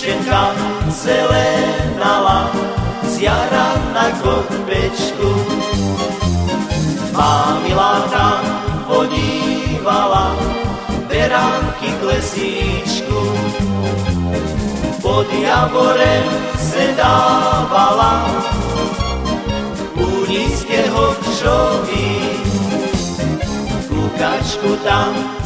dievčenka zelenala z jara na kopečku. Mámila tam vodívala beránky k lesíčku. Pod javorem sedávala u nízkeho kšoví. Kukačku tam